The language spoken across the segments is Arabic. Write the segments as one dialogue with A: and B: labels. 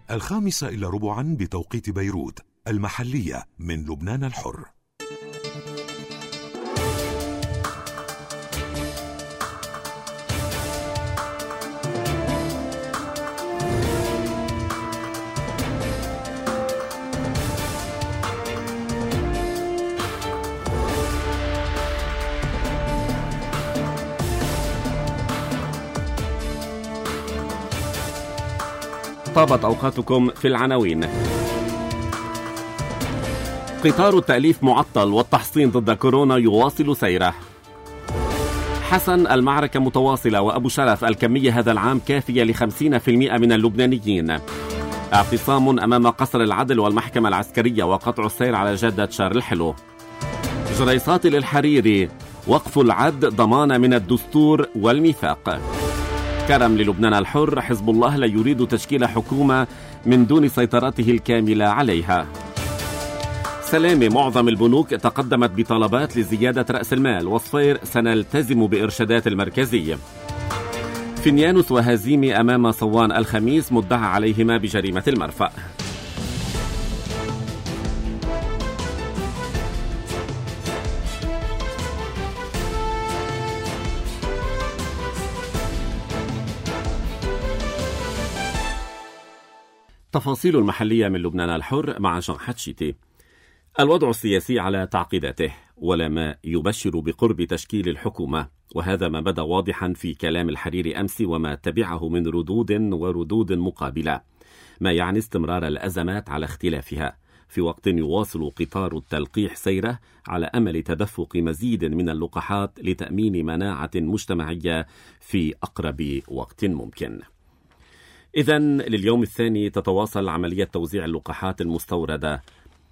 A: 5:15 بتوقيت بيروت المحلية من لبنان الحر.
B: طابت أوقاتكم في العناوين. قطار التأليف معطل والتحصين ضد كورونا يواصل سيره. حسن المعركة متواصلة وأبو شرف الكمية هذا العام كافية ل50% من اللبنانيين. اعتصام أمام قصر العدل والمحكمة العسكرية وقطع السير على جادة شار الحلو. جريصات للحريري وقف العد ضمان من الدستور والميثاق. كرم للبنان الحر حزب الله لا يريد تشكيل حكومة من دون سيطرته الكاملة عليها. سلامة معظم البنوك تقدمت بطلبات لزيادة رأس المال وصفير سنلتزم بإرشادات المركزية. فينيانوس وهزيمة أمام صوان الخميس مدعى عليهما بجريمة المرفأ. تفاصيل المحلية من لبنان الحر مع جان حتشيتي. الوضع السياسي على تعقيداته ولا ما يبشر بقرب تشكيل الحكومة، وهذا ما بدا واضحا في كلام الحريري أمس وما تبعه من ردود مقابلة، ما يعني استمرار الأزمات على اختلافها في وقت يواصل قطار التلقيح سيره على أمل تدفق مزيد من اللقاحات لتأمين مناعة مجتمعية في أقرب وقت ممكن. إذن لليوم الثاني تتواصل عملية توزيع اللقاحات المستوردة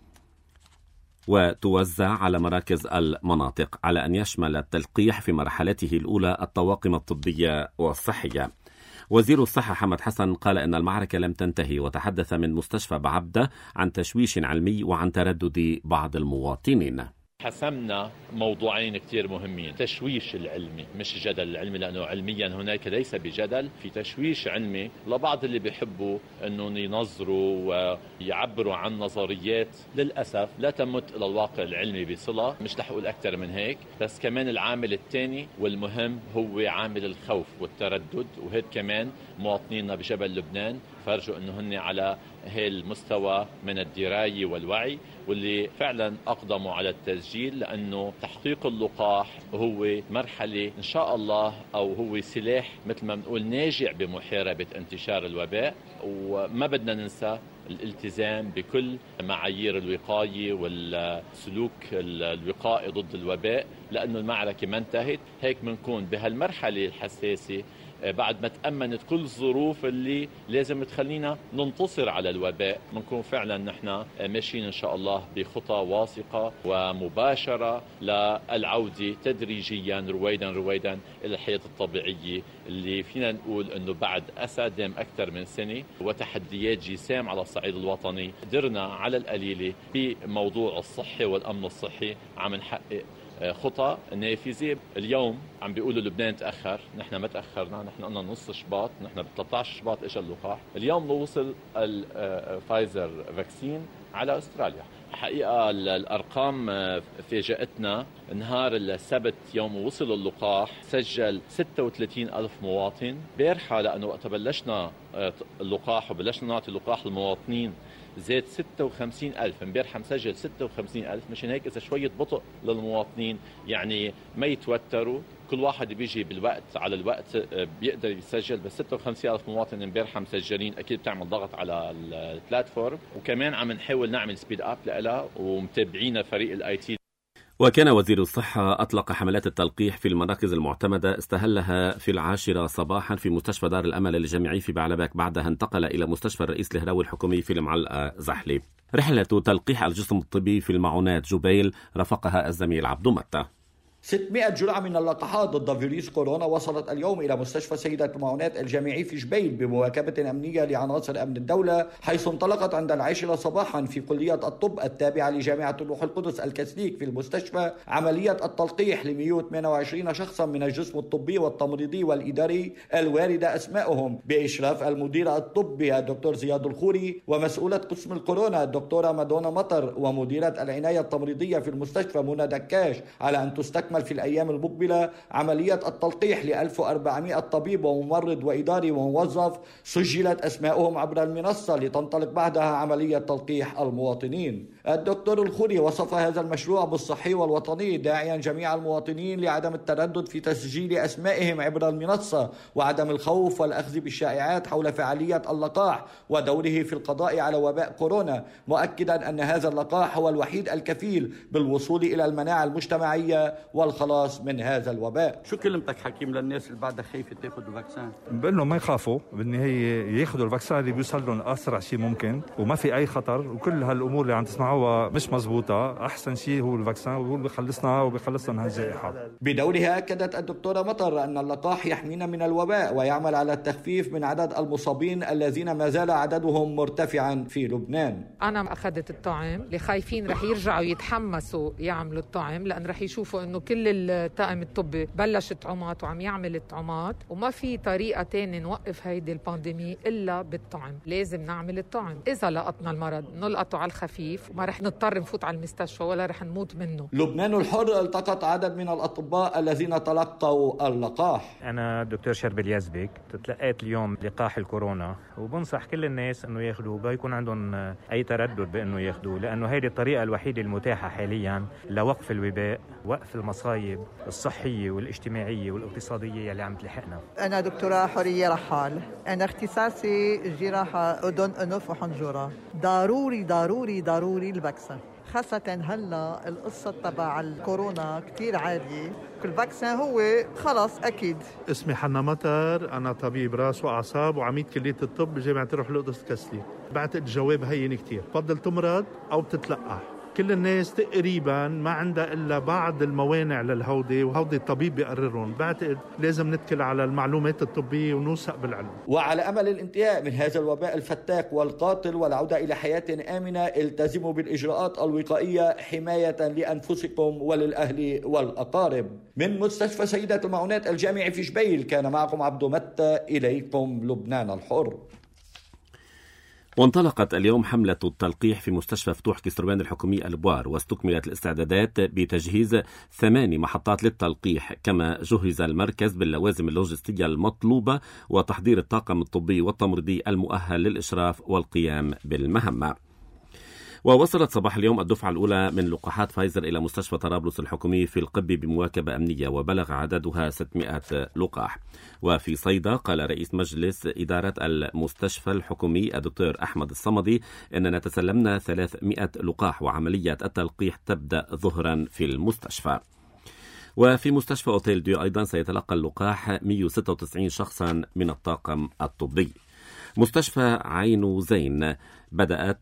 B: وتوزع على مراكز المناطق، على أن يشمل التلقيح في مرحلته الأولى الطواقم الطبية والصحية. وزير الصحة حمد حسن قال إن المعركة لم تنتهي، وتحدث من مستشفى بعبدة عن تشويش علمي وعن تردد بعض المواطنين.
C: حسمنا موضوعين كتير مهمين: تشويش العلمي مش جدل العلمي، لأنه علميا هناك ليس بجدل، في تشويش علمي لبعض اللي بيحبوا أنهم ينظروا ويعبروا عن نظريات للأسف لا تمت إلى الواقع العلمي بصلة. مش رح أقول أكثر من هيك، بس كمان العامل الثاني والمهم هو عامل الخوف والتردد، وهيك كمان مواطنينا بجبل لبنان فرجوا أنه هن على هالمستوى من الدراية والوعي، واللي فعلا أقدموا على التسجيل، لأنه تحقيق اللقاح هو مرحلة إن شاء الله، أو هو سلاح مثل ما بنقول ناجع بمحاربة انتشار الوباء. وما بدنا ننسى الالتزام بكل معايير الوقاية والسلوك الوقائي ضد الوباء، لأنه المعركة ما انتهت. هيك بنكون بهالمرحلة الحساسة بعد ما تأمنت كل الظروف اللي لازم تخلينا ننتصر على الوباء، بنكون فعلا نحن ماشيين إن شاء الله بخطى واثقة ومباشرة للعودة تدريجيا رويدا إلى الحياة الطبيعية، اللي فينا نقول أنه بعد أسى دام أكثر من سنة وتحديات جسام على الصعيد الوطني، قدرنا على القليلة بموضوع الصحة والأمن الصحي عم نحقق خطى نافذة. اليوم عم بيقولوا لبنان تأخر، نحن ما تأخرنا، نحن قلنا نص شباط، نحن ب 13 شباط اجى اللقاح. اليوم وصل الفايزر فاكسين على استراليا. حقيقة الأرقام فاجأتنا. نهار السبت يوم وصل اللقاح سجل 36 ألف مواطن. بارحة لأنه وقت بلشنا اللقاح وبلشنا نعطي اللقاح للمواطنين زاد 56 ألف. امبارحة مسجل 56 ألف. مشان هيك إذا شوية بطء للمواطنين، يعني ما يتوتروا، كل واحد بيجي بالوقت على الوقت بيقدر يسجل. بس 56 ألف مواطن امبارحة مسجلين، أكيد بتعمل ضغط على البلاتفورم، وكمان عم نحاول نعمل سبيد أب لها ومتابعين فريق الاي تي.
B: وكان وزير الصحة أطلق حملات التلقيح في المراكز المعتمدة، استهلها في 10 صباحا في مستشفى دار الأمل الجامعي في بعلبك، بعدها انتقل إلى مستشفى الرئيس الهراوي الحكومي في المعلقة زحلي. رحلة تلقيح الجسم الطبي في المعونات جبيل رافقها الزميل عبدو متى.
D: 600 جرعة من اللقاحات ضد فيروس كورونا وصلت اليوم إلى مستشفى سيدة المعونات الجامعي في جبيل بمواكبة أمنية لعناصر أمن الدولة، حيث انطلقت عند 10 صباحا في كلية الطب التابعة لجامعة الروح القدس الكاثوليك في المستشفى عملية التلقيح ل 128 شخصا من الجسم الطبي والتمريضي والإداري الواردة أسمائهم بإشراف المدير الطبي الدكتور زياد الخوري ومسؤولة قسم الكورونا الدكتورة مادونا مطر ومديرة العناية التمريضية في المستشفى منى دكاش، على أن تستكمل في الأيام المقبلة عملية التلقيح ل 1400 طبيب وممرض وإداري وموظف سجلت أسماؤهم عبر المنصة لتنطلق بعدها عملية تلقيح المواطنين. الدكتور الخوري وصف هذا المشروع بالصحي والوطني، داعيا جميع المواطنين لعدم التردد في تسجيل أسمائهم عبر المنصة وعدم الخوف والأخذ بالشائعات حول فعالية اللقاح ودوره في القضاء على وباء كورونا، مؤكدا أن هذا اللقاح هو الوحيد الكفيل بالوصول إلى المناعة المجتمعية والخلاص من هذا الوباء.
E: شو كلمتك حكيم للناس اللي بعدها خايفة تاخذ الفاكسين؟
F: بقول لهم ما يخافوا، بالنهاية ياخذوا الفاكسين اللي بيوصل لهم أسرع شيء ممكن وما في أي خطر، وكل هالأمور اللي عم تسمعوها مش مزبوطة. أحسن شيء هو الفاكسين وهو اللي بيخلصنا من هالجائحة.
D: بدورها أكدت الدكتورة مطر أن اللقاح يحمينا من الوباء ويعمل على التخفيف من عدد المصابين الذين ما زال عددهم مرتفعا في لبنان.
G: أنا أخذت الطعم، اللي خايفين رح يرجعوا يتحمسوا يعملوا الطعم لأن رح يشوفوا أنه كل الطاقم الطبي بلش طعومات وعم يعمل طعومات، وما في طريقة تانية نوقف هيدي البانديمي إلا بالطعم. لازم نعمل الطعم، إذا لقطنا المرض نلقطه على الخفيف وما رح نضطر نفوت على المستشفى ولا رح نموت منه.
D: لبنان الحر التقط عدد من الأطباء الذين تلقوا اللقاح.
H: أنا دكتور شربل يزبك، تلقيت اليوم لقاح الكورونا وبنصح كل الناس أنه ياخدوه، بيكون عندهم أي تردد بأنه ياخدوه، لأنه هذه الطريقة الوحيدة المتاحة حاليا لوقف الوباء، وقف المصايب الصحية والاجتماعية والاقتصادية اللي عم تلحقنا.
I: أنا دكتورة حورية رحال، أنا اختصاصي جراحة أذن أنف وحنجرة. ضروري ضروري ضروري الفاكسين، خاصة هلا القصة تبع الكورونا كتير عالية، الفاكسين هو خلاص أكيد.
J: اسمي حنا مطر، أنا طبيب راس وأعصاب وعميد كلية الطب بجامعة الروح القدس الكاثوليك. بعتقد الجواب هين كتير، بفضل تمرض أو بتتلقح. كل الناس تقريبا ما عندها إلا بعض الموانع للهودة، وهودة الطبيب بيقررهم. بعتقد لازم نتكل على المعلومات الطبية ونوثق بالعلم.
D: وعلى أمل الانتهاء من هذا الوباء الفتاك والقاتل والعودة إلى حياة آمنة، التزموا بالإجراءات الوقائية حماية لأنفسكم وللأهل والأقارب. من مستشفى سيدة المعونات الجامعي في جبيل كان معكم عبدو متى، إليكم لبنان الحر.
B: وانطلقت اليوم حملة التلقيح في مستشفى فتوح كسروان الحكومي البوار، واستكملت الاستعدادات بتجهيز 8 محطات للتلقيح، كما جهز المركز باللوازم اللوجستية المطلوبة وتحضير الطاقم الطبي والتمريضي المؤهل للإشراف والقيام بالمهمة. ووصلت صباح اليوم الدفعة الأولى من لقاحات فايزر إلى مستشفى طرابلس الحكومي في القبي بمواكبة أمنية، وبلغ عددها 600 لقاح. وفي صيدا قال رئيس مجلس إدارة المستشفى الحكومي الدكتور أحمد الصمدي أننا تسلمنا 300 لقاح، وعملية التلقيح تبدأ ظهرا في المستشفى. وفي مستشفى أوتيل ديو أيضا سيتلقى اللقاح 196 شخصا من الطاقم الطبي. مستشفى عين زين بدأ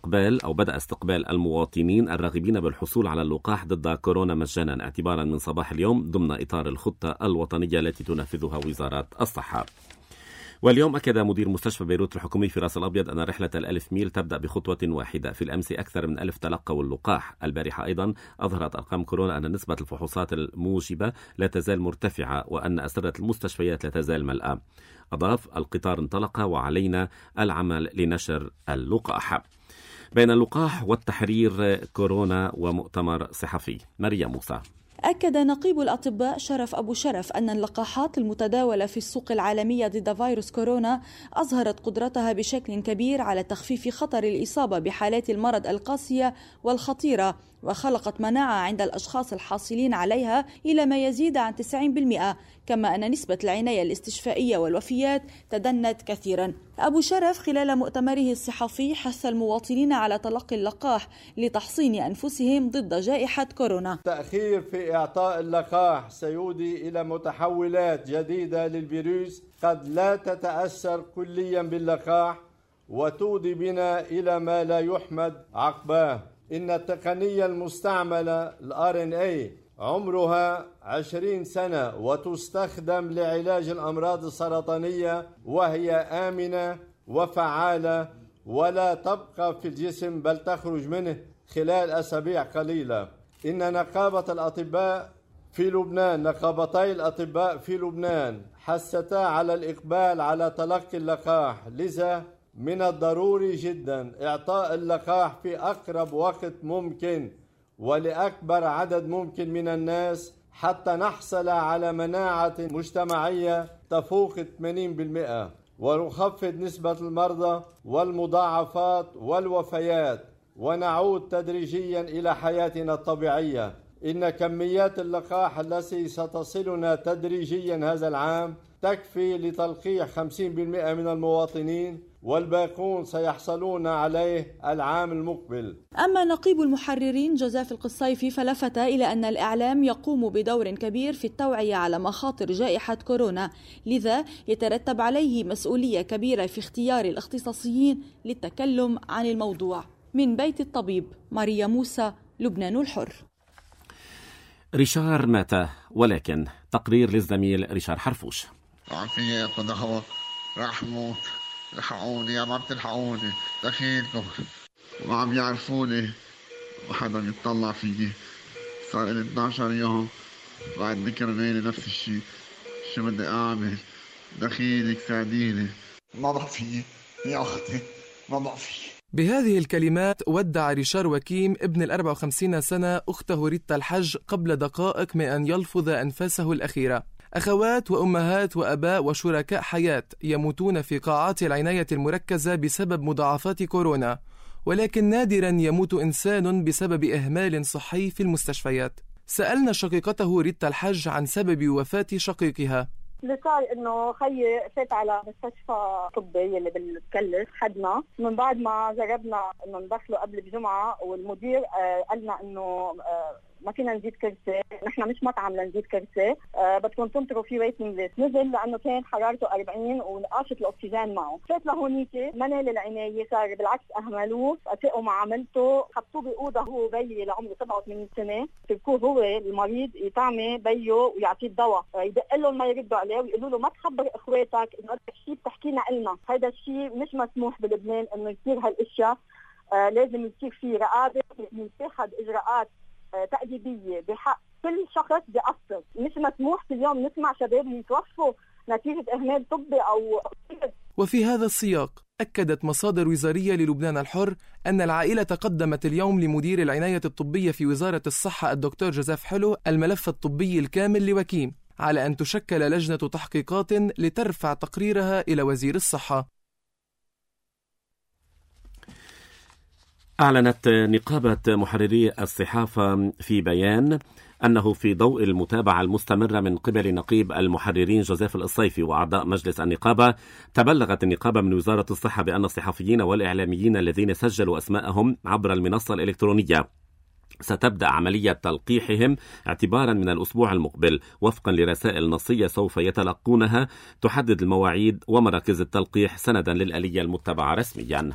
B: استقبال المواطنين الراغبين بالحصول على اللقاح ضد كورونا مجانا اعتبارا من صباح اليوم ضمن إطار الخطة الوطنية التي تنفذها وزارة الصحة. واليوم أكد مدير مستشفى بيروت الحكومي في راس الأبيض أن رحلة ال1000 ميل تبدأ بخطوة واحدة. في الأمس أكثر من 1000 تلقوا اللقاح. البارحة أيضا أظهرت أرقام كورونا أن نسبة الفحوصات الموجبة لا تزال مرتفعة، وأن أسرة المستشفيات لا تزال ملأى. أضاف: القطار انطلق وعلينا العمل لنشر اللقاح. بين اللقاح والتحرير، كورونا ومؤتمر صحفي. مريم موسى.
K: أكد نقيب الأطباء شرف أبو شرف أن اللقاحات المتداولة في السوق العالمية ضد فيروس كورونا أظهرت قدرتها بشكل كبير على تخفيف خطر الإصابة بحالات المرض القاسية والخطيرة، وخلقت مناعة عند الأشخاص الحاصلين عليها إلى ما يزيد عن 90%، كما أن نسبة العناية الاستشفائية والوفيات تدنت كثيرا. أبو شرف خلال مؤتمره الصحفي حث المواطنين على تلقي اللقاح لتحصين أنفسهم ضد جائحة كورونا.
L: التأخير في إعطاء اللقاح سيؤدي إلى متحولات جديدة للفيروس قد لا تتأثر كليا باللقاح وتودي بنا إلى ما لا يحمد عقباه. إن التقنية المستعملة الRNA عمرها 20 سنة وتستخدم لعلاج الأمراض السرطانية، وهي آمنة وفعالة ولا تبقى في الجسم بل تخرج منه خلال أسابيع قليلة. إن نقابتي الأطباء في لبنان حثتا على الإقبال على تلقي اللقاح، لذا من الضروري جدا إعطاء اللقاح في أقرب وقت ممكن ولأكبر عدد ممكن من الناس حتى نحصل على مناعة مجتمعية تفوق 80% ونخفض نسبة المرضى والمضاعفات والوفيات ونعود تدريجيا إلى حياتنا الطبيعية. إن كميات اللقاح التي ستصلنا تدريجيا هذا العام تكفي لتلقيح 50% من المواطنين، والباقون سيحصلون عليه العام المقبل.
K: أما نقيب المحررين جوزيف القصيفي فلفت إلى أن الإعلام يقوم بدور كبير في التوعية على مخاطر جائحة كورونا، لذا يترتب عليه مسؤولية كبيرة في اختيار الاختصاصيين للتكلم عن الموضوع. من بيت الطبيب، ماريا موسى، لبنان الحر.
B: ريشار مات، ولكن تقرير للزميل ريشار حرفوش.
M: عافية قدها راح موت، الحقوني يا ما بتلحقوني، دخيلكم وما عم يعرفوني وحدا يطلع فيي. صار لي 12 يوم بعد بكرمالي نفس الشيء، شو بدي اعمل؟ دخيلك ساعديني، ما ضع فيي يا اختي، ما ضع فيي.
N: بهذه الكلمات ودع ريشار وكيم ابن 54 سنة أخته ريتا الحج قبل دقائق من أن يلفظ أنفاسه الأخيرة. أخوات وأمهات وأباء وشركاء حياة يموتون في قاعات العناية المركزة بسبب مضاعفات كورونا، ولكن نادرا يموت إنسان بسبب إهمال صحي في المستشفيات. سألنا شقيقته ريتا الحج عن سبب وفاة شقيقها.
O: اللي صار انه خيي فات على مستشفى طبي اللي بالكلس حدنا، من بعد ما جربنا انه ندخله قبل بجمعه والمدير قال لنا انه ما فينا نزيد كرسي، نحن مش مطعم لنزيد كرسي، بدكم تنطروا في ويتنج ليست. نزل لانه كان حرارته 40 ونقاشة الاكسجين معه، فات لهونيكي ما نال العنايه، صار بالعكس اهملوه، اساءوا معاملته، حطوه باوضه هو بيي لعمره 87 سنه، تركوه هو المريض يطعمي بيه ويعطيه الدواء، يدق لهم ما يردوا عليه ويقولوا له ما تخبر اخواتك انه هذا الشيء بتحكينا لنا، هذا الشيء مش مسموح بلبنان انه يصير هالاشياء، لازم يصير في رقابه، يتخذ اجراءات تأديبية بحق كل شخص بيقصر، مش مسموح في اليوم نسمع شباب يتوفوا نتيجة إهمال طبي أو.
N: وفي هذا السياق أكدت مصادر وزارية للبنان الحر أن العائلة قدمت اليوم لمدير العناية الطبية في وزارة الصحة الدكتور جوزيف حلو الملف الطبي الكامل لوكيم، على أن تشكل لجنة تحقيقات لترفع تقريرها إلى وزير الصحة.
B: أعلنت نقابة محرري الصحافة في بيان أنه في ضوء المتابعة المستمرة من قبل نقيب المحررين جوزيف القصيفي وأعضاء مجلس النقابة، تبلغت النقابة من وزارة الصحة بأن الصحفيين والإعلاميين الذين سجلوا أسماءهم عبر المنصة الإلكترونية ستبدأ عملية تلقيحهم اعتبارا من الأسبوع المقبل وفقا لرسائل نصية سوف يتلقونها تحدد المواعيد ومراكز التلقيح سندا للآلية المتبعة رسميا.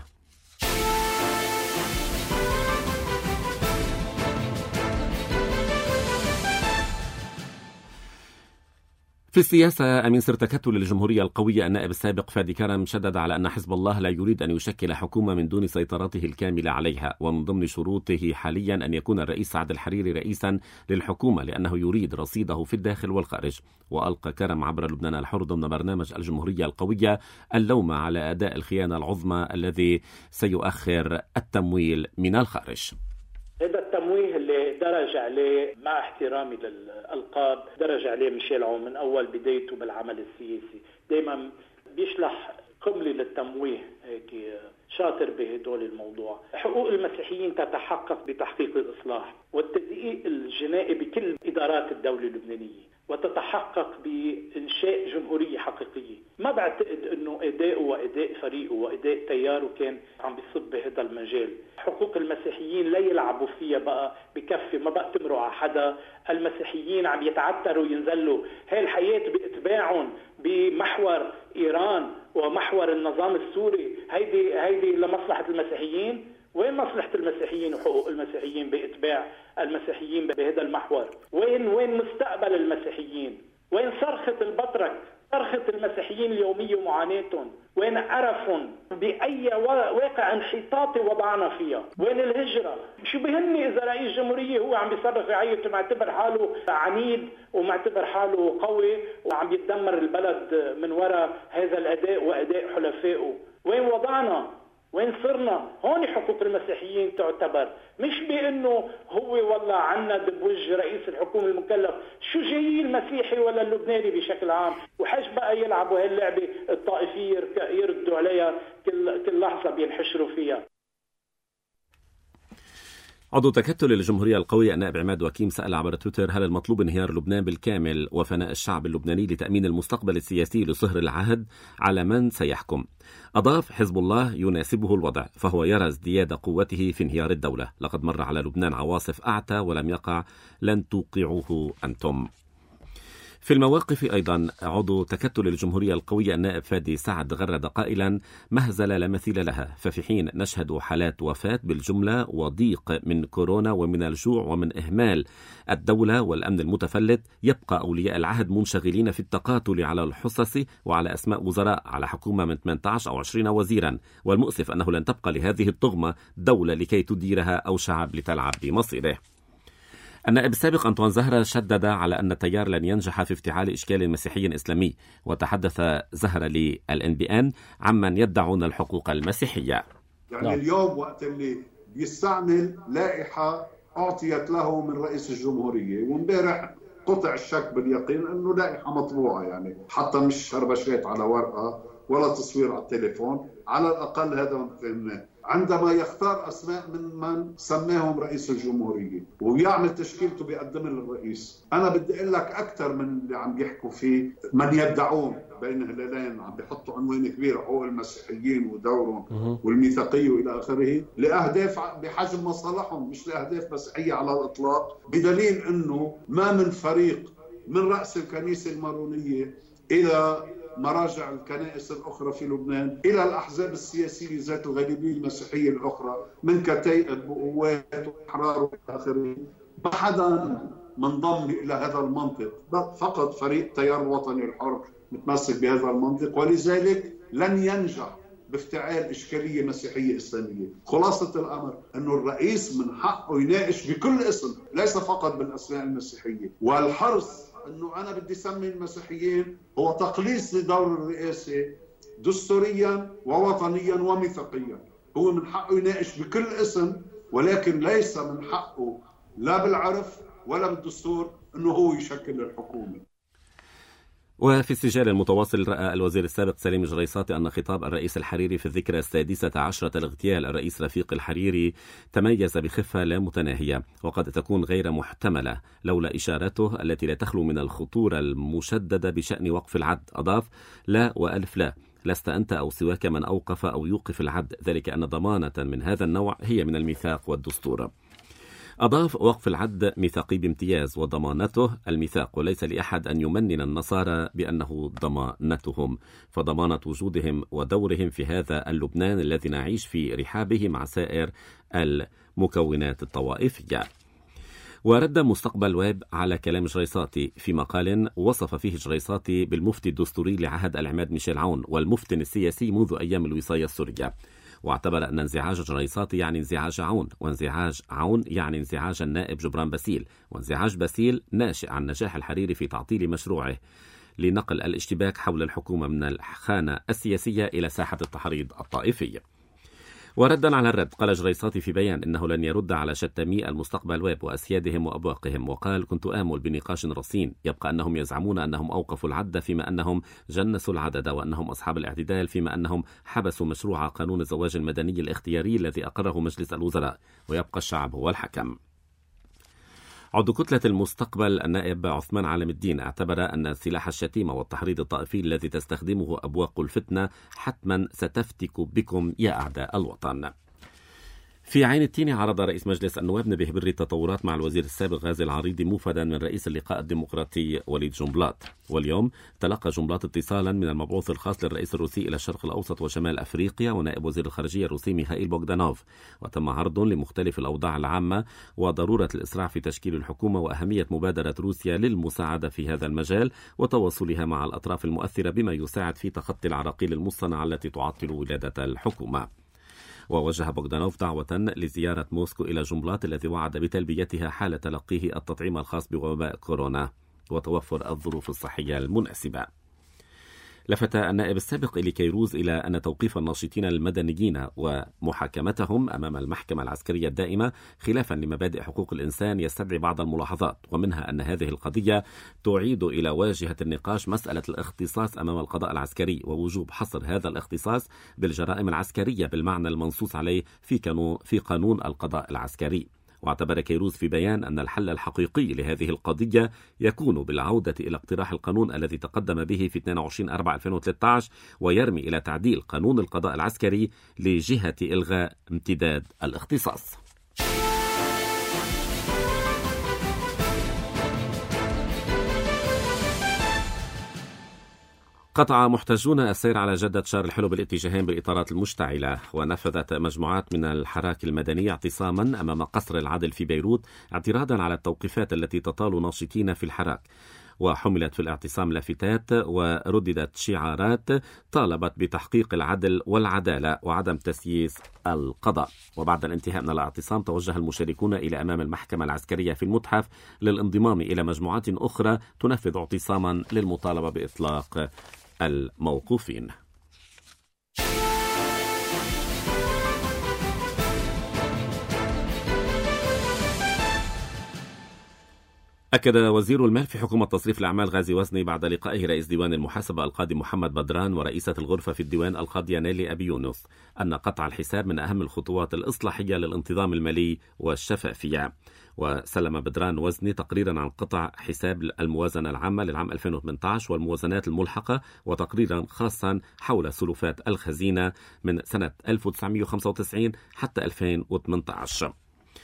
B: في السياسة، أمين سرتكتو للجمهورية القوية النائب السابق فادي كرم شدد على أن حزب الله لا يريد أن يشكل حكومة من دون سيطرته الكاملة عليها، ومن ضمن شروطه حاليا أن يكون الرئيس سعد الحريري رئيسا للحكومة لأنه يريد رصيده في الداخل والخارج. وألقى كرم عبر لبنان الحر ضمن برنامج الجمهورية القوية اللوم على أداء الخيانة العظمى الذي سيؤخر التمويل من الخارج.
P: هذا التمويه اللي درج عليه مع احترامي للألقاب درج عليه ميشيل عون من أول بدايته بالعمل السياسي، دايما بيشلح قملي للتمويه، هيك شاطر بهدول الموضوع. حقوق المسيحيين تتحقق بتحقيق الإصلاح والتدقيق الجنائي بكل إدارات الدولة اللبنانية، وتتحقق بإنشاء جمهورية حقيقية. ما بعتقد أنه أداءه وأداء فريقه وأداء تياره كان عم بيصب بهذا المجال. حقوق المسيحيين لا يلعبوا فيها بقى بكفي، ما بقى تمروا على حدا. المسيحيين عم يتعتروا ينزلوا، هاي الحياة باتباعهم بمحور إيران ومحور النظام السوري، هيدي لمصلحة المسيحيين وين مصلحة المسيحيين وحقوق المسيحيين بإتباع المسيحيين بهذا المحور؟ وين مستقبل المسيحيين؟ وين صرخة البطرك؟ صرخة المسيحيين اليومية ومعاناتهم؟ وين عرفهم بأي واقع انحطاطي وضعنا فيها؟ وين الهجرة؟ شو بهمني إذا رئيس جمهورية هو عم بيصرف رعايته معتبر حاله عنيد ومعتبر حاله قوي وعم يتدمر البلد من وراء هذا الأداء وأداء حلفائه؟ وين وضعنا؟ وين صرنا؟ هون حقوق المسيحيين تعتبر، مش بأنه هو والله عند بوجه رئيس الحكومة المكلف. شو جاي المسيحي ولا اللبناني بشكل عام؟ وحش بقى يلعبوا هاللعبة الطائفية يردوا عليها كل لحظة بينحشروا فيها.
B: عضو تكتل الجمهورية القوي النائب عماد وكيم سأل عبر تويتر: هل المطلوب انهيار لبنان بالكامل وفناء الشعب اللبناني لتأمين المستقبل السياسي لصهر العهد؟ على من سيحكم؟ أضاف: حزب الله يناسبه الوضع، فهو يرى ازدياد قوته في انهيار الدولة. لقد مر على لبنان عواصف أعتى ولم يقع، لن توقعوه أنتم. في المواقف أيضا عضو تكتل الجمهورية القوية النائب فادي سعد غرد قائلا: مهزلة لا مثيل لها، ففي حين نشهد حالات وفاة بالجملة وضيق من كورونا ومن الجوع ومن إهمال الدولة والأمن المتفلت، يبقى أولياء العهد منشغلين في التقاتل على الحصص وعلى أسماء وزراء على حكومة من 18 أو 20 وزيرا. والمؤسف أنه لن تبقى لهذه الطغمة دولة لكي تديرها أو شعب لتلعب بمصيره. النائب السابق أنطوان زهرة شدد على أن التيار لن ينجح في افتعال إشكال مسيحي إسلامي، وتحدث زهرة للNBN عمن يدعون الحقوق المسيحية.
Q: يعني اليوم وقت اللي بيستعمل لائحة أعطيت له من رئيس الجمهورية، ومبارح قطع الشك باليقين أنه لائحة مطبوعة، يعني حتى مش شربشات على ورقة ولا تصوير على التليفون، على الأقل هذا فهمناه. عندما يختار أسماء من سماهم رئيس الجمهورية ويعمل تشكيلته بيقدم للرئيس، أنا بدي أقول لك أكثر من اللي عم بيحكوا فيه من يدعون بين هلالين، عم بيحطوا عنوان كبير حقوق المسيحيين ودورهم والميثاقية وإلى آخره لأهداف بحجم مصالحهم، مش لأهداف مسيحية على الإطلاق، بدليل أنه ما من فريق من رأس الكنيسة المارونية إلى مراجع الكنائس الأخرى في لبنان إلى الأحزاب السياسية ذات الغالبية المسيحية الأخرى من كتائب وقوات وأحرار وآخره، ما حدا منضم إلى هذا المنطق، فقط فريق تيار الوطني الحر متمسك بهذا المنطق، ولذلك لن ينجح بافتعال إشكالية مسيحية إسلامية. خلاصة الأمر أنه الرئيس من حقه يناقش بكل اسم، ليس فقط بالأسماء المسيحية، والحرص أنه أنا بدي سمي المسيحيين هو تقليص لدور الرئاسة دستوريا ووطنيا وميثاقيا. هو من حقه يناقش بكل اسم، ولكن ليس من حقه لا بالعرف ولا بالدستور أنه هو يشكل الحكومة.
B: وفي السجال المتواصل رأى الوزير السابق سليم جريصاتي أن خطاب الرئيس الحريري في الذكرى السادسة عشرة لاغتيال الرئيس رفيق الحريري تميز بخفة لا متناهية، وقد تكون غير محتملة لولا إشارته التي لا تخلو من الخطورة المشددة بشأن وقف العد. أضاف: لا وألف لا، لست أنت أو سواك من أوقف أو يوقف العد، ذلك أن ضمانة من هذا النوع هي من الميثاق والدستور. أضاف: وقف العد ميثاقي بامتياز وضمانته الميثاق، وليس لأحد أن يمنن النصارى بأنه ضمانتهم، فضمانة وجودهم ودورهم في هذا اللبنان الذي نعيش في رحابه مع سائر المكونات الطوائفية. ورد مستقبل ويب على كلام جريصاتي في مقال وصف فيه جريصاتي بالمفتي الدستوري لعهد العماد ميشيل عون والمفتن السياسي منذ أيام الوصاية السورية، واعتبر أن انزعاج جريصاتي يعني انزعاج عون، وانزعاج عون يعني انزعاج النائب جبران باسيل، وانزعاج باسيل ناشئ عن نجاح الحريري في تعطيل مشروعه لنقل الاشتباك حول الحكومة من الخانة السياسية إلى ساحة التحريض الطائفي. وردا على الرد قال جريصاتي في بيان إنه لن يرد على شتمي المستقبل ويب وأسيادهم وأبواقهم، وقال: كنت آمل بنقاش رصين، يبقى أنهم يزعمون أنهم أوقفوا العد فيما أنهم جنسوا العدد، وأنهم أصحاب الاعتدال فيما أنهم حبسوا مشروع قانون الزواج المدني الاختياري الذي أقره مجلس الوزراء، ويبقى الشعب هو الحكم. عضو كتلة المستقبل النائب عثمان عالم الدين اعتبر أن سلاح الشتيمة والتحريض الطائفي الذي تستخدمه أبواق الفتنة حتما ستفتك بكم يا أعداء الوطن. في عين التين عرض رئيس مجلس النواب نبيه بري التطورات مع الوزير السابق غازي العريضي موفدا من رئيس اللقاء الديمقراطي وليد جنبلاط. واليوم تلقى جنبلاط اتصالا من المبعوث الخاص للرئيس الروسي إلى الشرق الأوسط وشمال أفريقيا ونائب وزير الخارجية الروسي ميخائيل بوغدانوف، وتم عرض لمختلف الأوضاع العامة وضرورة الإسراع في تشكيل الحكومة وأهمية مبادرة روسيا للمساعدة في هذا المجال وتواصلها مع الأطراف المؤثرة بما يساعد في تخطي العراقيل المصطنعة التي تعطل ولادة الحكومة. ووجه بوغدانوف دعوة لزيارة موسكو إلى جنبلاط الذي وعد بتلبيتها حال تلقيه التطعيم الخاص بوباء كورونا وتوفر الظروف الصحية المناسبة. لفت النائب السابق إلي كيروز إلى أن توقيف الناشطين المدنيين ومحاكمتهم أمام المحكمة العسكرية الدائمة خلافا لمبادئ حقوق الإنسان يستدعي بعض الملاحظات، ومنها أن هذه القضية تعيد إلى واجهة النقاش مسألة الاختصاص أمام القضاء العسكري ووجوب حصر هذا الاختصاص بالجرائم العسكرية بالمعنى المنصوص عليه في قانون القضاء العسكري. واعتبر كيروز في بيان أن الحل الحقيقي لهذه القضية يكون بالعودة إلى اقتراح القانون الذي تقدم به في 22/4/2013 ويرمي إلى تعديل قانون القضاء العسكري لجهة إلغاء امتداد الاختصاص. قطع محتجون السير على جدة شار الحلو بالاتجاهين بالإطارات المشتعلة، ونفذت مجموعات من الحراك المدنية اعتصاما أمام قصر العدل في بيروت اعتراضا على التوقيفات التي تطال ناشطين في الحراك. وحملت في الاعتصام لافتات ورددت شعارات طالبت بتحقيق العدل والعدالة وعدم تسييس القضاء. وبعد الانتهاء من الاعتصام توجه المشاركون إلى أمام المحكمة العسكرية في المتحف للانضمام إلى مجموعات أخرى تنفذ اعتصاما للمطالبة بإطلاق الموقوفين. أكد وزير المال في حكومة تصريف الأعمال غازي وزني بعد لقائه رئيس ديوان المحاسبة القاضي محمد بدران ورئيسة الغرفة في الديوان القاضية نيلي أبي يونس أن قطع الحساب من أهم الخطوات الإصلاحية للانتظام المالي والشفافية. وسلم بدران وزني تقريرا عن قطع حساب الموازنة العامة للعام 2018 والموازنات الملحقة وتقريرا خاصا حول سلفات الخزينة من سنة 1995 حتى 2018.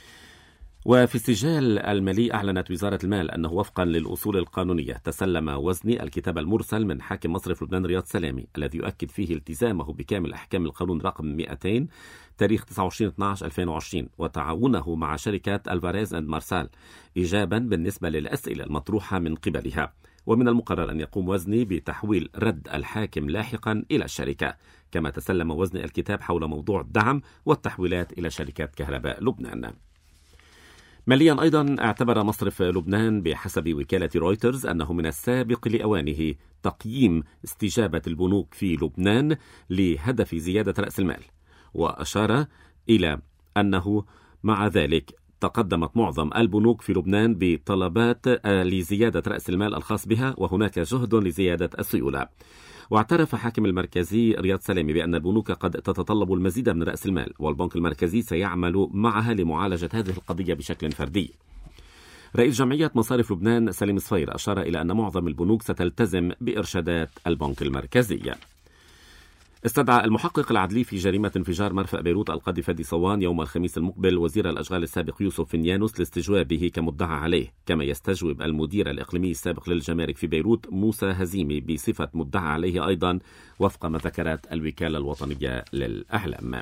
B: وفي السجال المالي أعلنت وزارة المال أنه وفقا للأصول القانونية تسلم وزني الكتاب المرسل من حاكم مصرف لبنان رياض سلامي الذي يؤكد فيه التزامه بكامل أحكام القانون رقم 200 تاريخ 29/12/2020 وتعاونه مع شركة ألفاريز أند مارسال إجابا بالنسبة للأسئلة المطروحة من قبلها. ومن المقرر أن يقوم وزني بتحويل رد الحاكم لاحقا إلى الشركة. كما تسلم وزني الكتاب حول موضوع الدعم والتحويلات إلى شركات كهرباء لبنان. ماليا أيضا اعتبر مصرف لبنان بحسب وكالة رويترز أنه من السابق لأوانه تقييم استجابة البنوك في لبنان لهدف زيادة رأس المال، وأشار إلى أنه مع ذلك تقدمت معظم البنوك في لبنان بطلبات لزيادة رأس المال الخاص بها وهناك جهد لزيادة السيولة. واعترف حاكم المركزي رياض سلامي بأن البنوك قد تتطلب المزيد من رأس المال والبنك المركزي سيعمل معها لمعالجة هذه القضية بشكل فردي. رئيس جمعية مصارف لبنان سليم صفير أشار إلى أن معظم البنوك ستلتزم بإرشادات البنك المركزي. استدعى المحقق العدلي في جريمة انفجار مرفأ بيروت القاضي فادي صوان يوم الخميس المقبل وزير الأشغال السابق يوسف فنيانوس لاستجوابه كمدعى عليه، كما يستجوب المدير الإقليمي السابق للجمارك في بيروت موسى هزيمي بصفة مدعى عليه أيضا وفق ما ذكرت الوكالة الوطنية للأعلام.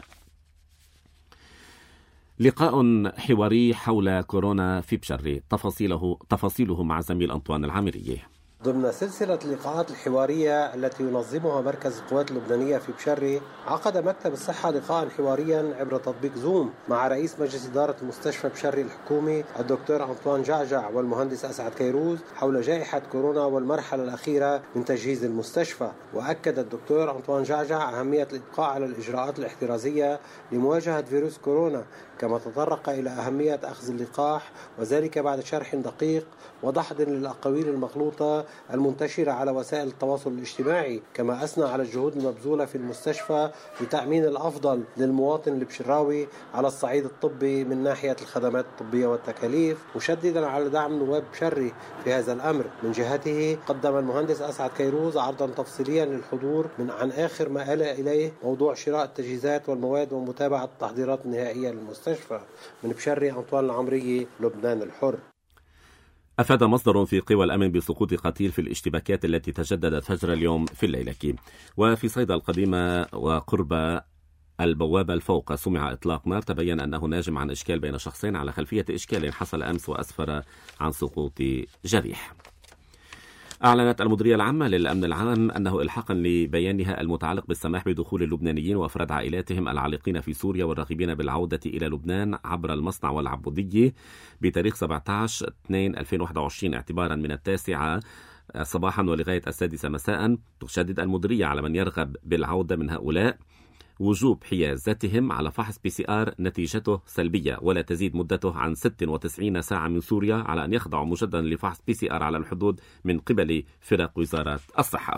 B: لقاء حواري حول كورونا في بشري، تفاصيله مع زميل أنطوان العامري.
R: ضمن سلسلة اللقاءات الحوارية التي ينظمها مركز القوات اللبنانية في بشري، عقد مكتب الصحة لقاء حواريا عبر تطبيق زوم مع رئيس مجلس إدارة مستشفى بشري الحكومي الدكتور أنطوان جعجع والمهندس أسعد كيروز حول جائحة كورونا والمرحلة الأخيرة من تجهيز المستشفى. وأكد الدكتور أنطوان جعجع أهمية الإبقاء على الإجراءات الاحترازية لمواجهة فيروس كورونا، كما تطرق إلى أهمية أخذ اللقاح وذلك بعد شرح دقيق ودحض للأقاويل المغلوطة المنتشرة على وسائل التواصل الاجتماعي. كما أثنى على الجهود المبذولة في المستشفى لتأمين الأفضل للمواطن البشراوي على الصعيد الطبي من ناحية الخدمات الطبية والتكاليف، مشددا على دعم نواب بشري في هذا الأمر. من جهته قدم المهندس أسعد كيروز عرضا تفصيليا للحضور عن آخر ما آل إليه موضوع شراء التجهيزات والمواد ومتابعة التحضيرات النهائية للمستشفى. المستشفى من بشري أنطوان العمرية لبنان الحر.
B: أفاد مصدر في قوى الأمن بسقوط قتيل في الاشتباكات التي تجددت فجر اليوم في الليلكي. وفي صيدا القديمة وقرب البوابة الفوق سمع إطلاق نار تبين أنه ناجم عن إشكال بين شخصين على خلفية إشكال حصل أمس وأسفر عن سقوط جريح. أعلنت المديرية العامة للأمن العام أنه إلحاقا لبيانها المتعلق بالسماح بدخول اللبنانيين وأفراد عائلاتهم العالقين في سوريا والراغبين بالعودة إلى لبنان عبر المصنع والعبودية بتاريخ 17/2/2021 اعتبارا من 9 صباحا ولغاية 6 مساء، تشدد المديرية على من يرغب بالعودة من هؤلاء وجوب حيازتهم على فحص PCR نتيجته سلبية ولا تزيد مدته عن 96 ساعة من سوريا، على أن يخضعوا مجددا لفحص PCR على الحدود من قبل فرق وزارة الصحة.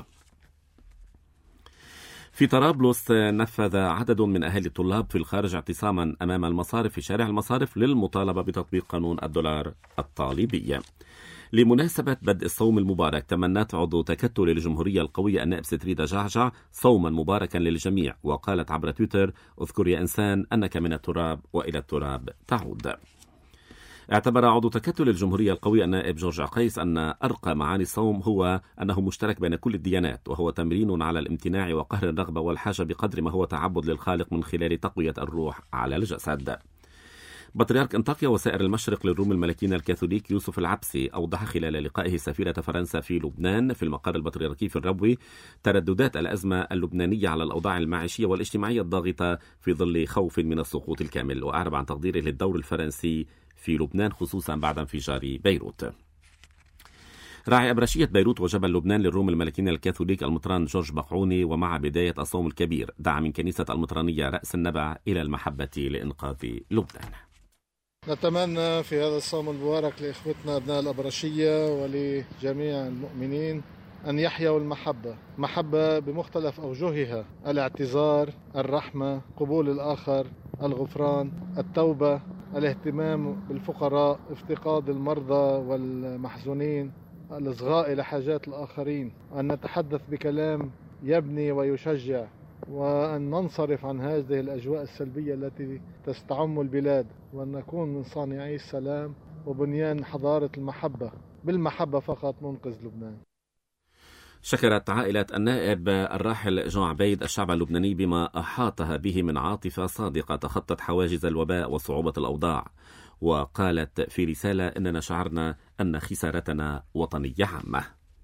B: في طرابلس نفذ عدد من أهالي الطلاب في الخارج اعتصاما أمام المصارف في شارع المصارف للمطالبة بتطبيق قانون الدولار الطالبية. لمناسبة بدء الصوم المبارك تمنت عضو تكتل الجمهورية القوية النائب ستريدة جعجع صوما مباركا للجميع، وقالت عبر تويتر: اذكر يا إنسان أنك من التراب وإلى التراب تعود. اعتبر عضو تكتل الجمهورية القوية النائب جورج عقيس أن أرقى معاني الصوم هو أنه مشترك بين كل الديانات، وهو تمرين على الامتناع وقهر الرغبة والحاجة بقدر ما هو تعبد للخالق من خلال تقوية الروح على الجسد. بطريرك انطاكيا وسائر المشرق للروم الملكيين الكاثوليك يوسف العبسي أوضح خلال لقائه سفيرة فرنسا في لبنان في المقر البطريركي في الربوي ترددات الأزمة اللبنانية على الأوضاع المعيشية والاجتماعية الضاغطة في ظل خوف من السقوط الكامل، وأعرب عن تقديره للدور الفرنسي في لبنان خصوصا بعد انفجار بيروت. راعي أبرشية بيروت وجبل لبنان للروم الملكيين الكاثوليك المطران جورج بقعوني ومع بداية الصوم الكبير دعا من كنيسة المطرانية رأس النبع إلى المحبة لإنقاذ لبنان.
S: نتمنى في هذا الصوم المبارك لإخوتنا أبناء الأبرشية ولجميع المؤمنين أن يحيوا المحبة، محبة بمختلف أوجهها: الاعتذار، الرحمة، قبول الآخر، الغفران، التوبة، الاهتمام بالفقراء، افتقاد المرضى والمحزونين، الإصغاء إلى حاجات الآخرين، أن نتحدث بكلام يبني ويشجع، وأن ننصرف عن هذه الأجواء السلبية التي تستعم البلاد، وأن نكون من صانعي السلام وبنيان حضارة المحبة. بالمحبة فقط ننقذ لبنان.
B: شكرت عائلة النائب الراحل جون عبيد الشعب اللبناني بما أحاطها به من عاطفة صادقة تخطت حواجز الوباء وصعوبة الأوضاع، وقالت في رسالة: إننا شعرنا أن خسارتنا وطنية عامة.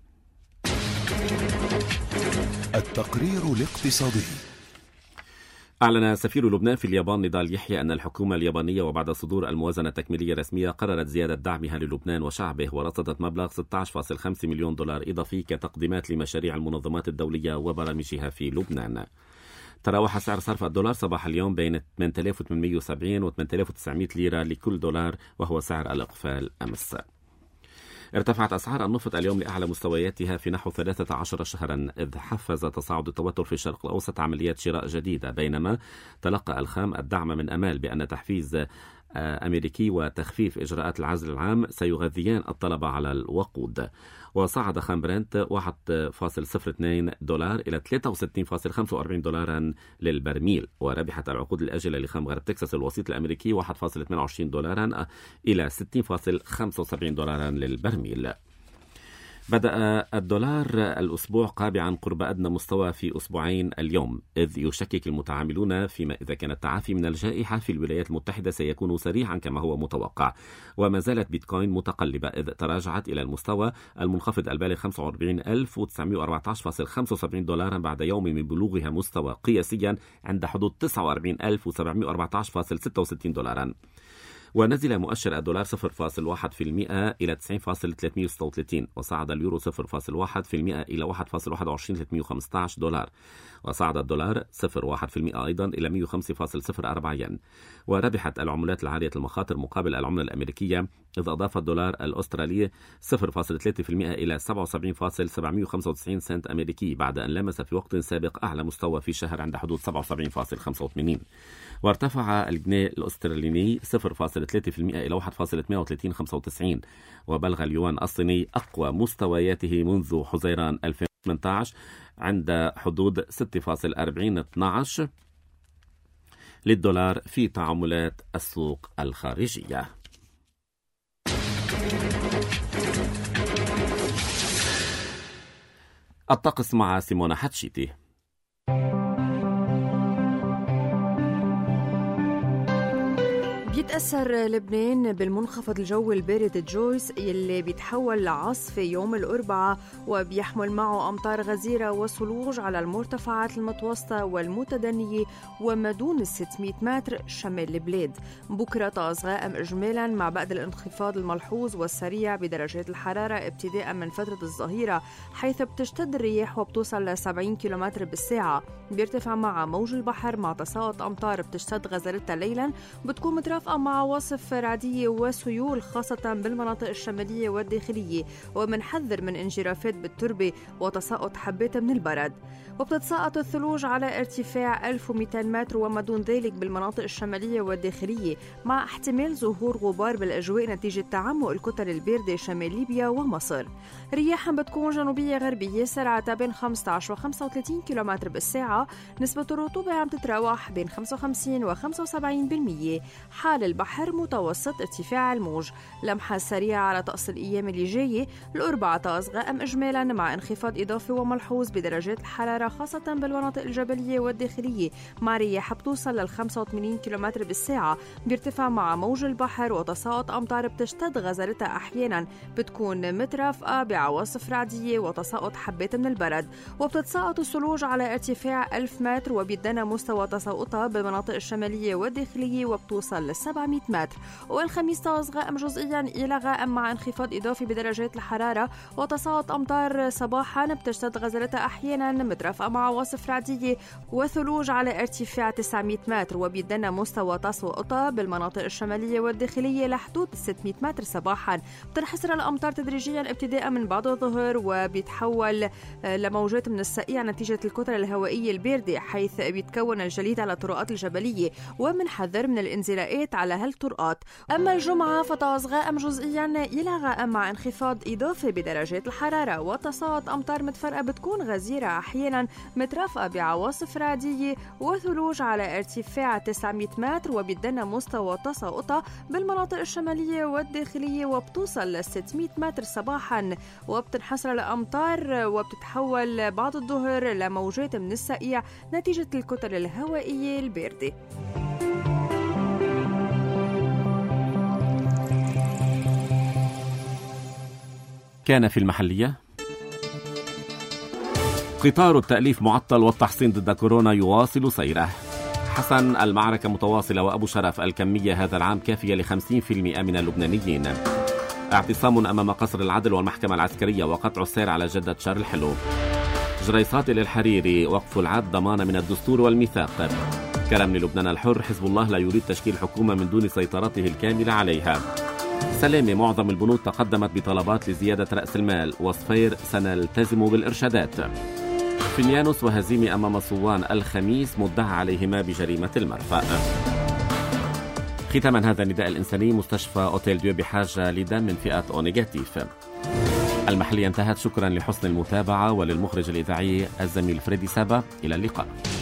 A: التقرير الاقتصادي.
B: أعلن سفير لبنان في اليابان نضال يحيى أن الحكومة اليابانية وبعد صدور الموازنة التكميلية الرسمية قررت زيادة دعمها للبنان وشعبه، ورصدت مبلغ 16.5 مليون دولار إضافي كتقديمات لمشاريع المنظمات الدولية وبرامجها في لبنان. تراوح سعر صرف الدولار صباح اليوم بين 8870 و 8900 ليرة لكل دولار، وهو سعر الإقفال أمس. ارتفعت أسعار النفط اليوم لأعلى مستوياتها في نحو 13 شهرا، إذ حفز تصاعد التوتر في الشرق الأوسط عمليات شراء جديدة، بينما تلقى الخام الدعم من أمال بأن تحفيز أمريكي وتخفيف إجراءات العزل العام سيغذيان الطلب على الوقود. وصعد خام برنت 1.02 دولار إلى 63.45 دولارا للبرميل، وربحت العقود الآجلة لخام غرب تكساس الوسيط الأمريكي 1.28 دولارا إلى 60.75 دولارا للبرميل. بدأ الدولار الأسبوع قابعا قرب أدنى مستوى في أسبوعين اليوم، إذ يشكك المتعاملون فيما إذا كان التعافي من الجائحة في الولايات المتحدة سيكون سريعا كما هو متوقع. وما زالت بيتكوين متقلبة، إذ تراجعت إلى المستوى المنخفض البالغ 45975.75 دولارا بعد يوم من بلوغها مستوى قياسيا عند حدود 49714.66 دولارا. ونزل مؤشر الدولار 0.1% إلى 90.336، وصعد اليورو 0.1% إلى 1.21315 دولار، وصعد الدولار 0.1% أيضا إلى 105.04 ين. وربحت العملات العالية المخاطر مقابل العملة الأمريكية، إذ أضاف الدولار الأسترالي 0.3% إلى 77.795 سنت أمريكي بعد أن لمس في وقت سابق أعلى مستوى في شهر عند حدود 77.85. وارتفع الجنيه الأستراليني 0.3% إلى 1.13295، وبلغ اليوان الصيني أقوى مستوياته منذ حزيران 2018 عند حدود 6.4012، للدولار في تعاملات السوق الخارجية. الطقس مع سيمونا حتشيتي.
T: بيتأثر لبنان بالمنخفض الجوي البارد جويس يلي بيتحول لعاصفة يوم الأربعاء وبيحمل معه أمطار غزيرة وصلوج على المرتفعات المتوسطة والمتدنية وما دون 600 متر شمال البلاد. بكرة طقس غائم إجمالا مع بعد الانخفاض الملحوظ والسريع بدرجات الحرارة ابتداء من فترة الظهيرة، حيث بتشتد الرياح وبتوصل ل 70 كيلومتر بالساعة. بيرتفع مع موج البحر مع تساقط أمطار بتشتد غزارتها ليلا، بتكون مترافقة مع عواصف رعدية وسيول خاصة بالمناطق الشمالية والداخلية، ومنحذر من انجرافات بالتربة وتساقط حبات من البرد. وبتتساقط الثلوج على ارتفاع 1200 متر وما دون ذلك بالمناطق الشمالية والداخلية، مع احتمال ظهور غبار بالأجواء نتيجة تعمق الكتل الباردة شمال ليبيا ومصر. رياح بتكون جنوبية غربية سرعتها بين 15 و 35 كيلومتر بالساعة. نسبة الرطوبة عم تتراوح بين 55 و 75%. حال البحر متوسط ارتفاع الموج. لمحة سريعة على طقس الأيام اللي جاية. الأربعاء طقس غائم إجمالا مع انخفاض إضافي وملحوظ بدرجات الحرارة خاصة بالمناطق الجبلية والداخلية، مع رياح بتوصل لل 85 كيلومتر بالساعة. بيرتفع مع موج البحر وتساقط أمطار بتشتد غزارتها أحيانا، بتكون مترافقة بعواصف رعدية وتساقط حبات من البرد. وبتتساقط الثلوج على ارتفاع 1000 متر وبيدنا مستوى تساقطها بالمناطق الشمالية والداخلية وبتوصل ل 700 متر. والخميس طقس غائم جزئيا إلى غائم مع انخفاض إضافي بدرجات الحرارة وتساقط أمطار صباحا بتشتد غزارتها أحيانا مترافقة مع عواصف رعدية وثلوج على ارتفاع 900 متر وبيدنا مستوى تساقطها بالمناطق الشمالية والداخلية لحدود 600 متر صباحا. بتنحسر الأمطار تدريجيا ابتداء من بعد الظهر وبيتحول لموجات من السقيع نتيجة الكتل الهوائية الباردة، حيث بيتكون الجليد على الطرقات الجبلية ومنحذر من الانزلاقات على هالطرقات. أما الجمعة فطقس غائم جزئيا إلى غائم مع انخفاض إضافي بدرجات الحرارة وتساقط أمطار متفرقة بتكون غزيرة أحيانا مترافقة بعواصف رعدية وثلوج على ارتفاع 900 متر وبيدنا مستوى تساقطها بالمناطق الشمالية والداخلية وبتوصل ل 600 متر صباحا. وبتنحسر الأمطار وبتتحول بعد الظهر لموجات من السقيع نتيجة الكتل الهوائية الباردة.
B: كان في المحلية. قطار التأليف معطل والتحصين ضد كورونا يواصل سيره. حسن المعركة متواصلة وأبو شرف الكمية هذا العام كافية ل50% من اللبنانيين. اعتصام أمام قصر العدل والمحكمة العسكرية وقطع السير على جدة شار الحلو. جريصات للحريري وقف العد ضمان من الدستور والميثاق. كرم للبنان الحر حزب الله لا يريد تشكيل حكومة من دون سيطرته الكاملة عليها. سلامة معظم البنوك تقدمت بطلبات لزيادة رأس المال. وصفير سنلتزم بالإرشادات. فينيانوس وهزيمة أمام صوان الخميس مدعى عليهما بجريمة المرفأ. ختاما هذا النداء الإنساني مستشفى أوتيل ديو بحاجة لدم من فئة أو نيجاتيف. المحلية انتهت. شكرا لحسن المتابعة وللمخرج الإذاعي الزميل فريدي سابا. إلى اللقاء.